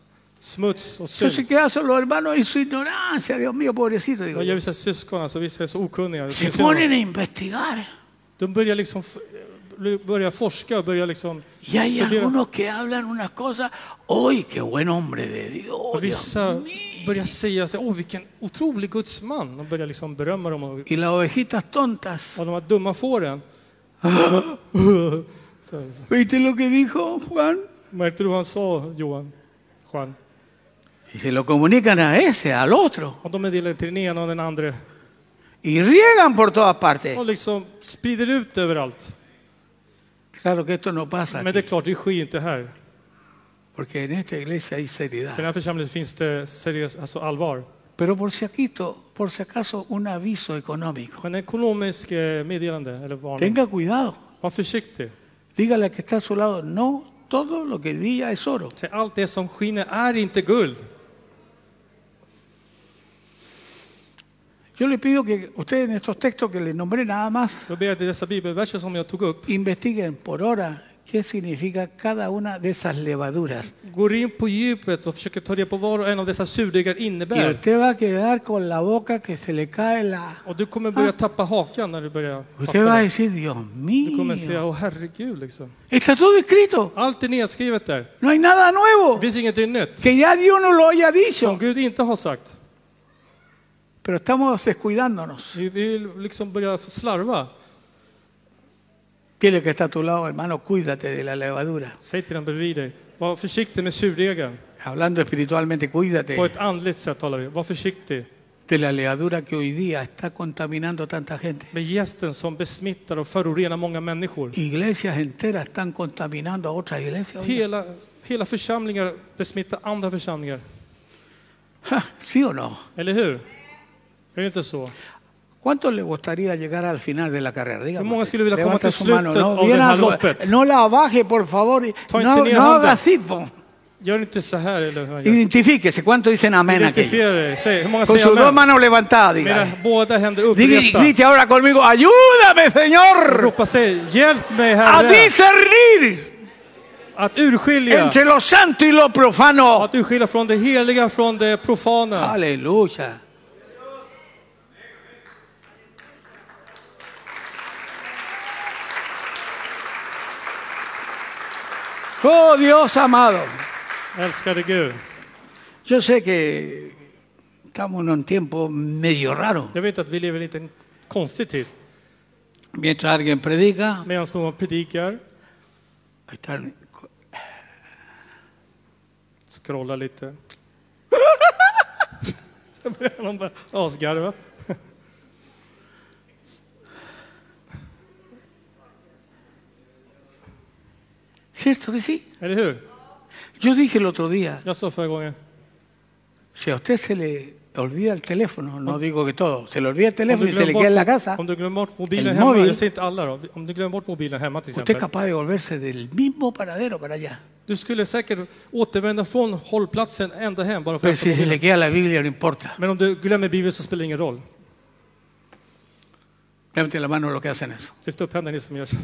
smuts och Entonces, synd. ¿qué hacen los hermanos en su ignorancia? Dios mío, pobrecito. Digo Vad yo. gör vissa syskon? Alltså vissa är så okunniga. Se ponen a investigar. De börjar liksom börjar forska och börjar liksom Y hay studera. algunos que hablan unas cosas, ¡ay, qué buen hombre de Dios! Och vissa börjar säga så, vilken otrolig Guds man. De börjar liksom berömma dem. Och Y las ovejitas tontas, de här dumma fåren. ¿viste lo que dijo Juan? Märkte du vad han sa, Juan? Y se lo comunican a ese, al otro. Och de meddelar till den ena och den andra. y riegan por todas partes. och liksom sprider ut överallt. Claro que esto no pasa Men det är aquí, klart, det sker inte här. porque en esta iglesia hay För i seriedad. den här församlingen finns det seriöst, alltså allvar. Pero por si acaso, un aviso económico. Men ekonomisk meddelande eller varning. Tenga cuidado. Var försiktig. Dígale al que está a su lado, no todo lo que brilla es oro. Så allt det som skiner är inte guld. Yo le pido que ustedes en estos textos que les nombré nada más, Jag ber att i dessa bibelverser som jag tog upp, investiguen por hora qué significa cada una de esas levaduras. går in på djupet och försöker ta reda på vad en av dessa surdegar Y innebär. usted va a quedar con la boca que se le cae la... Och du kommer börja tappa hakan när du börjar fatta Usted va a det. decir, Dios Du kommer säga, mío, åh herregud liksom. está todo escrito. Allt är nedskrivet där. No hay nada Det nuevo finns ingenting nytt que ya Dios no lo haya som dicho. Gud inte har sagt. Pero estamos descuidándonos. Vi vill liksom börja slarva. Dile que está a tu lado, hermano, cuídate de la levadura. Säg till den bredvid dig, var försiktig med surdegen. Hablando espiritualmente, cuídate På ett andligt sätt talar vi. Var försiktig de la levadura que hoy día está contaminando tanta gente. med gästen som besmittar och förorenar många människor. Iglesias enteras están contaminando a otras iglesias. Oiga. Hela församlingar besmittar andra församlingar. Ja, ¿sí o no? Eller hur? Är det inte så? ¿Cuánto le gustaría llegar al final de la carrera? Dígame. Hur många usted. skulle vilja komma Levanta till su mano. slutet No, av bien det här alto. loppet? No la baje, por favor. Ta inte No, ner no handen. haga así. Po. Gör inte så här eller hur? Identifíquese. ¿Cuánto dicen amén aquello? Identifiera dig. Säg, hur många Con säger sus dos amen? manos levantadas, Med dígale. båda händer Diga, uppresta. grite ahora conmigo, ayúdame, Señor, Ropa, säg, hjälp mig a Herre discernir att urskilja. entre lo santo y lo profano. Att urskilja från det heliga från det profana. Aleluya. Oh, Dios amado. Älskade Gud. Yo sé que estamos en un tiempo medio raro. Jag vet att vi lever i en liten konstig tid. Mientras alguien predica, Medan någon predikar, ahí está. scrolla lite. Så börjar någon bara asgarva. ¿Cierto que sí? Eller hur? Yo dije el otro día, Jag sa förra gången. si a usted se le olvida el teléfono, no digo que todo, se le olvida el teléfono y se le queda en la casa, Om du glömmer bort mobilen El hemma, móvil. jag säger inte alla då. Om du glömmer bort mobilen hemma till usted es exempel. capaz de volverse del mismo paradero para allá. Du skulle säkert återvända från hållplatsen ända hem bara för Pero att si se le queda la Biblia, no importa. Men om du glömmer Bibeln så spelar det ingen roll. Levante la mano los que hacen eso. Lyft upp händerna ni som gör så.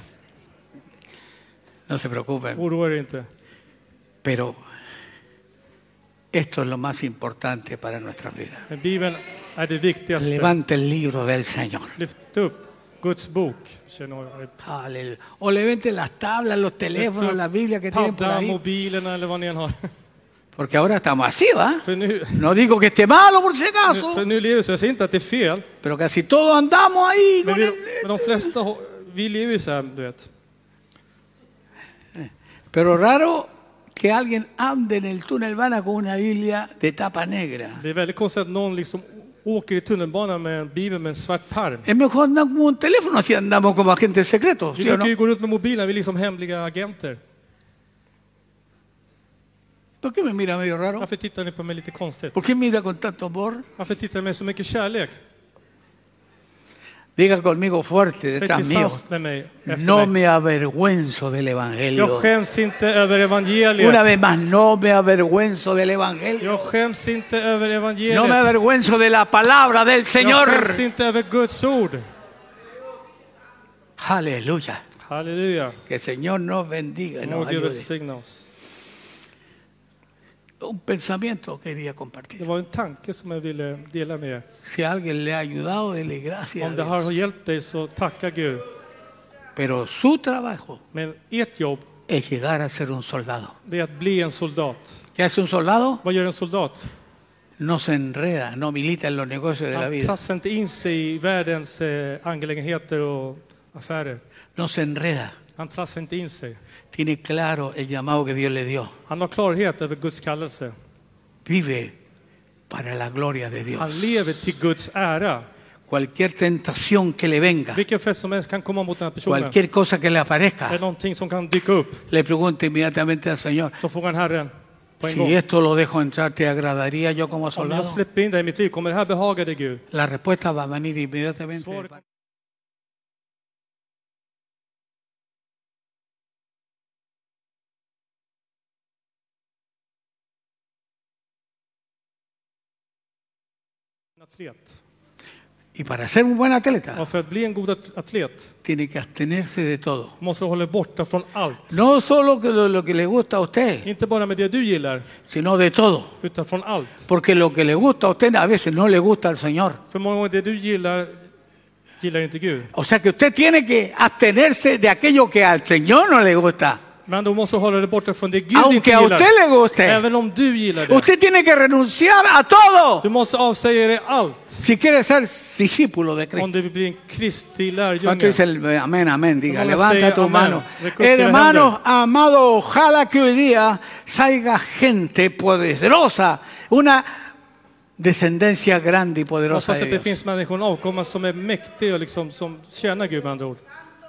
No se preocupen. Oroa er inte. Pero esto es lo más importante para nuestras vidas. Men Bibeln är det viktigaste. Levante el libro del Señor. Lyft upp Guds bok. Aleluya. O levante las tablas, los teléfonos, la Biblia que tienen por Padda, ahí. mobilerna eller vad ni än har. Porque ahora estamos así, ¿va? För nu, No digo que esté malo por si för acaso, nu lever vi så. Jag säger inte att det är fel. pero casi todos andamos ahí Men, con el... men de flesta, vi lever ju så här, du vet. Pero raro que alguien ande en el túnel vana con una Biblia de tapa negra. Det är väldigt konstigt att någon liksom åker i tunnelbanan med en bibel med en svart pärm. Es mejor andar con un teléfono si andamos como agentes secretos, Vi ¿sí o no? brukar ju gå runt med mobilen, vi är liksom hemliga agenter. ¿Por qué me mira medio raro? Varför tittar ni på mig lite konstigt? ¿Por qué mira con tanto amor? Varför tittar ni med så mycket kärlek? Diga conmigo fuerte Säg detrás mío. tillsammans med mig efter No mig. me avergüenzo del Jag Evangelio. skäms inte över Una evangeliet. vez más, no me avergüenzo del Evangelio. Jag skäms inte över No me evangeliet. avergüenzo de la palabra del Jag Señor. skäms inte över Guds ord. Aleluya. Halleluja. Que el Señor nos bendiga y Må nos Gud ayude. välsigna oss. Un pensamiento quería Det compartir. var en tanke som jag ville dela med er. Si alguien le ha ayudado, dele gracias a Om det har Dios. hjälpt dig så tacka Gud. Pero su trabajo Men ert jobb, es llegar a ser un soldado. det är att bli en soldat. ¿Qué hace un soldado? Vad gör en soldat? No se enreda, no milita en los negocios de la Han vida. trassar inte in sig i världens angelägenheter och affärer. No se enreda. Han trassar inte in sig. Tiene claro el llamado que Dios le dio. Han har klarhet över Guds kallelse. Vive para la gloria de Dios. Han lever till Guds ära. cualquier tentación que le venga, Vilken frestelse som helst kan komma mot den här personen. cualquier cosa que le Är aparezca, det någonting som kan dyka upp, le pregunte inmediatamente al Señor, så frågar Herren på en gång. si esto lo dejo entrar, ¿te agradaría yo como Om soldado? jag släpper in dig i mitt liv, kommer det här behaga dig, Gud? La respuesta va a venir inmediatamente. Svaret en atlet. Y para ser un buen atleta, Och för att bli en god atlet tiene que abstenerse de todo. måste du hålla dig borta från allt. No solo que lo que le gusta a usted, Inte bara med det du gillar, sino de todo. utan från allt. Porque lo que le gusta a usted a veces no le gusta al Señor. För många gånger det du gillar inte Gud. O sea que usted tiene que abstenerse de aquello que al Señor no le gusta. Men du måste hålla dig borta från det Gud inte Aunque a gillar. usted le guste. Även om du gillar det. Usted tiene que renunciar a todo Du måste avsäga dig allt si quiere ser discípulo de om Cristo. du vill bli en Kristi ¿Cuánto lärjunge. dice el amén, amén? Diga, Vamos a levanta decir tu amén. mano. Recuerda la Hermanos, amados, ojalá que hoy día salga gente poderosa, una descendencia grande y poderosa Hoppas de att det Dios. finns människor avkomma som är mäktiga och liksom, som tjänar Gud med andra ord.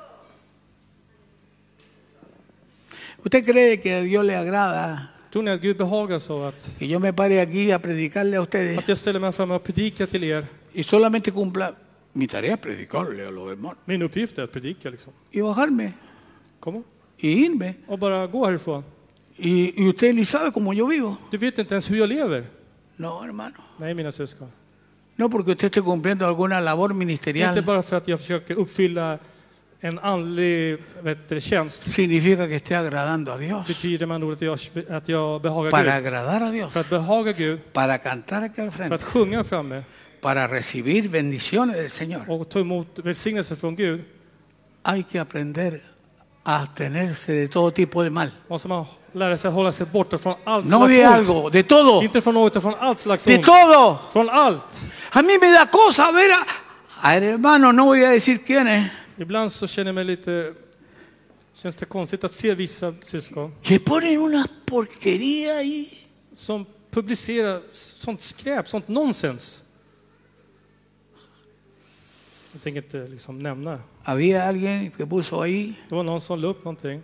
¿Usted cree que a Dios le agrada Tror ni att Gud behagas av que yo me pare aquí a predicarle a ustedes att jag ställer mig fram och predikar till er? y solamente cumpla mi tarea es predicarle a los hermanos Min uppgift är att predika liksom. y bajarme Kom y irme? och bara gå härifrån. Y usted ni sabe cómo yo vivo. Du vet inte ens hur jag lever. No, hermano. Nej, mina syskon. No porque usted esté cumpliendo alguna labor Inte ministerial bara för att jag försöker uppfylla en andlig tjänst. significa que esté agradando a Dios. Betyder man ord att jag behagar Para Gud. agradar a Dios, För att behaga Gud, para cantar aquí al för frente, att sjunga framme para recibir bendiciones del Señor, och ta emot välsignelse från Gud, hay que aprender a abstenerse de todo tipo de mal. måste man lära sig att hålla sig borta från allt No de slags ont. algo, de todo. Inte från något, utan från allt slags De ont. todo. Från allt. A mí me da cosa ver a hermano, no voy a decir quién es, Ibland så känner jag mig lite... Känns det konstigt att se vissa syskon que ponen una porquería ahí. som publicerar sånt skräp, sånt nonsens. Jag tänker inte liksom nämna. Había alguien que puso ahí Det var någon som la upp någonting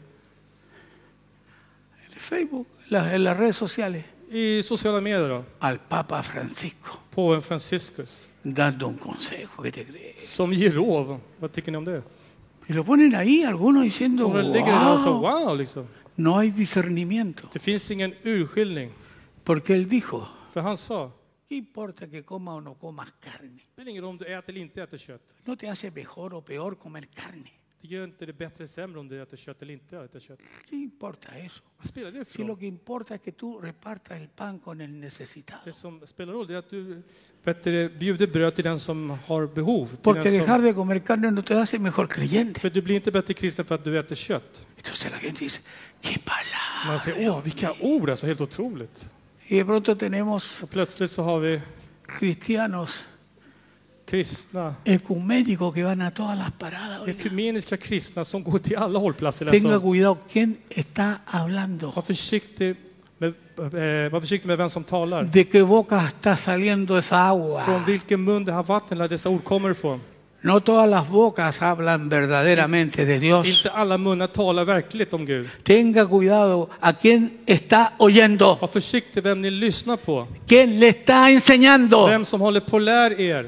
en Facebook, en las redes sociales, i sociala medier då, al Papa Francisco påven Franciscus dando un consejo. ¿Qué te crees? som ger råd. Vad tycker ni om det? Y lo ponen ahí algunos diciendo, Och det ligger där och så, wow, wow liksom. no hay discernimiento. Det finns ingen urskiljning. Porque él dijo, För han sa, ¿qué importa que coma o no comas carne? det spelar ingen roll om du äter eller inte äter kött. No te hace mejor o peor comer carne. Det gör inte det bättre eller sämre om du äter kött eller inte äter kött. ¿Qué importa eso? Vad spelar det för Si lo roll? que importa es que tú repartas el pan con el necesitado. Det som spelar roll är att du bjuder bröd till den som har behov. Till Porque den dejar som, de comer carne no te hace mejor creyente. för du blir inte bättre kristen för att du äter kött. Entonces la gente dice, qué palabra. Man säger, åh vilka ord, alltså helt otroligt. Y de pronto tenemos Och plötsligt så har vi cristianos kristna, ecuménicos que van a todas las paradas. oiga. ekumeniska kristna som går till alla hållplatser. Tenga Alltså, cuidado, ¿quién está hablando? var försiktig med vem som talar. ¿De qué boca está saliendo esa agua? Från vilken mun det här vattnet eller dessa ord kommer ifrån. No todas las bocas hablan verdaderamente de Dios. Inte alla munnar talar verkligt om Gud. Tenga cuidado a quién está oyendo, Var försiktig vem ni lyssnar på. quién le está enseñando. Vem som håller på att lär er.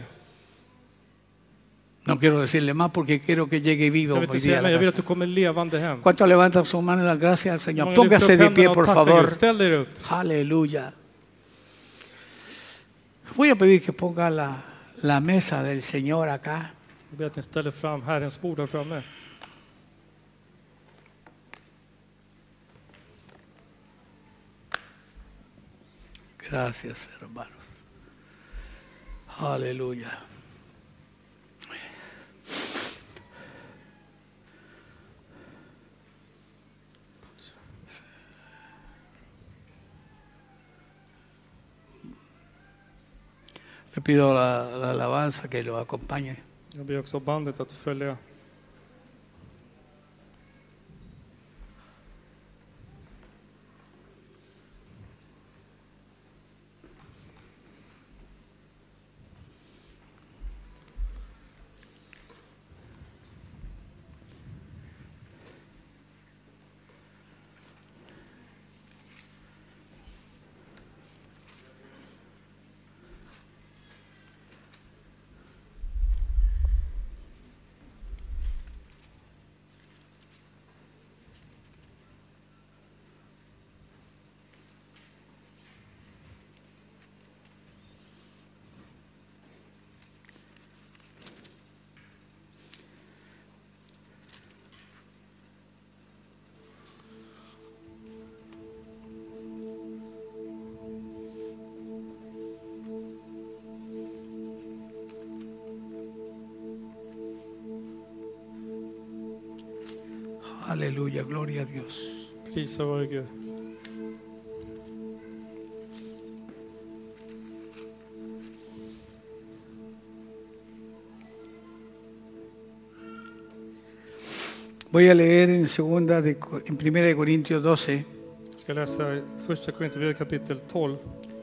No quiero decirle más porque quiero que llegue vivo Jag vill hoy inte día säga a men la jag vill casa. att du kommer levande hem. ¿Cuánto levantan su mano y dan gracias al Señor? Många Póngase lyfter de upp pie, händerna por och tackar favor. Gud. Ställ er upp. Aleluya. Voy a pedir que ponga la mesa del Señor acá. Jag ber att ni ställer fram Herrens bord här framme. Gracias, hermanos. Aleluya. Le pido la alabanza que lo acompañe. Jag ber också bandet att följa. Aleluya, gloria a Dios. Prisa vare Gud. Voy a leer en 1 de Corintios 12, Jag ska läsa första Korinthierbrevet kapitel 12.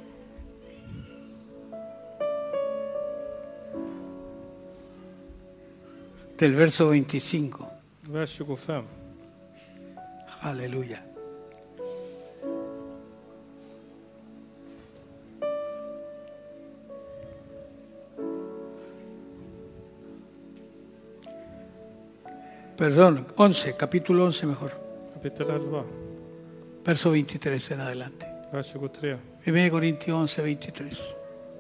del verso 25. Vers 25. Aleluya. Perdón, 11, capítulo 11 mejor. Kapitel 11, Verso 23 en adelante. vers 23. 1 Corintios 11, 23.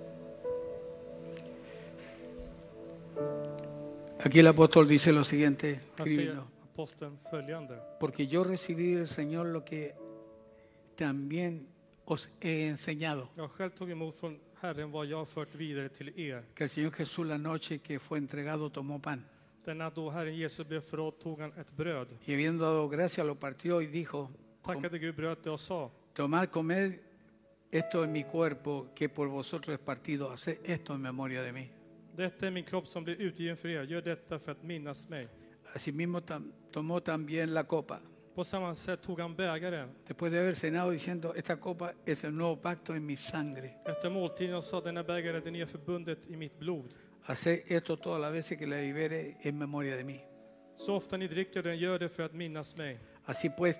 Aquí el apóstol dice lo siguiente, Här säger escribiendo, aposteln följande. porque yo recibí del Señor lo que también os he enseñado, Jag själv tog emot från Herren vad jag har fört vidare till er. que el Señor Jesús la noche que fue entregado tomó pan, Denna då Herren Jesus blev förrådd tog han ett bröd. y habiendo dado gracia lo partió y dijo, Tackade Gud, bröt det och sa: tomad, comed, esto es mi cuerpo que por vosotros es partido, haced esto en memoria de mí. Detta är min kropp som blir utgiven för er. Gör detta för att minnas mig. Asimismo tomó también la copa, På samma sätt tog han bägaren después de haber cenado diciendo, esta copa es el nuevo pacto en mi sangre. efter måltiden och sa: denna bägare är det nya förbundet i mitt blod. Haced esto todas las veces que la bebere en memoria de mí. Så ofta ni dricker den, gör det för att minnas mig. Así pues,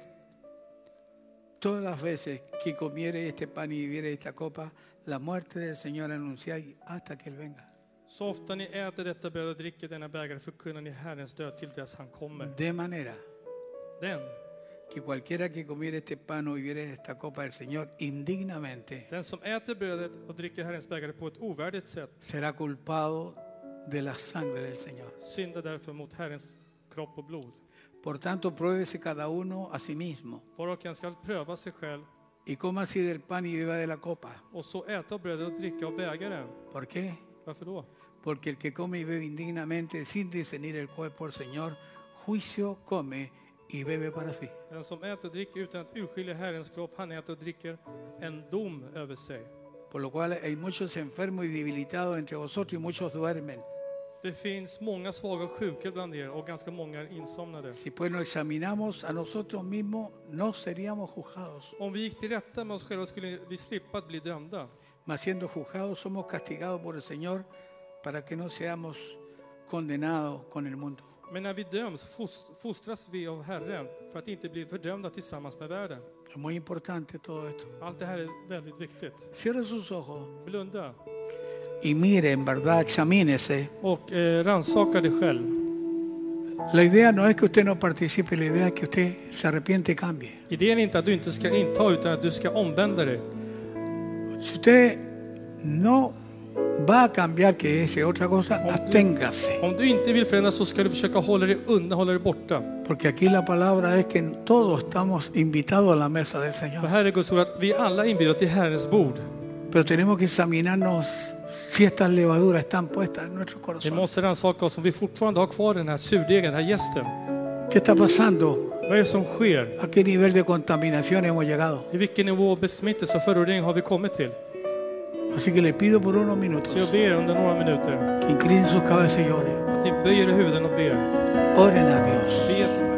todas las veces que comiere este pan y bebiere esta copa, la muerte del Señor anunciáis hasta que Él venga. Så ofta ni äter detta bröd och dricker denna bägare förkunnar ni Herrens död till dess han kommer. De manera Den que cualquiera que comiere este pan o bebiere esta copa del Señor indignamente som äter brödet och dricker Herrens bägare på ett ovärdigt sätt será culpado de la sangre del Señor. syndar därför mot Herrens kropp och blod. Por tanto, pruébese cada uno a sí mismo Var och en ska pröva sig själv y coma así del pan y beba de la copa. och så äta av brödet och dricka av bägaren. ¿Por qué? Varför då? Porque el que come y bebe indignamente sin discernir el cuerpo del Señor, juicio come y bebe para sí. Den som äter och dricker utan att urskilja Herrens kropp, han äter och dricker en dom över sig. Por lo cual hay muchos enfermos y debilitados entre vosotros y muchos duermen. Det finns många svaga och sjuka bland er och ganska många är insomnade. Si pues nos examinamos a nosotros mismos, no seríamos juzgados. Om vi gick till rätta med oss själva skulle vi slippa att bli dömda. Mas siendo juzgados somos castigados por el Señor para que no seamos condenados con el mundo. Men när vi döms fostras vi av Herren för att inte bli fördömda tillsammans med världen. Es muy importante todo esto. Allt det här är väldigt viktigt. Cierre sus ojos Blunda y mire, en verdad, examínese. och rannsaka dig själv. La idea no es que usted no participe, la idea es que usted se arrepiente y cambie. Idén är inte att du inte ska inta utan att du ska omvända dig. Si usted no va a cambiar, que es otra cosa, absténgase. Om du inte vill förändras så ska du försöka hålla dig undan, hålla dig borta. Porque aquí la palabra es que todos estamos invitados a la mesa del För Señor. här är Guds ord att vi alla är inbjudna till Herrens bord. Pero tenemos que examinarnos si estas levaduras están puestas en nuestros Vi corazones. måste rannsaka oss om vi fortfarande har kvar den här surdegen, den här gästen. ¿Qué está pasando? Vad är det som sker? ¿A qué nivel de contaminación hemos llegado? I vilken nivå besmittelse och förorening har vi kommit till? Así que le pido por unos minutos Så jag ber under några minuter que inclinen sus cabezas y oren. att ni böjer huvuden och ber. Oren a Dios. Be till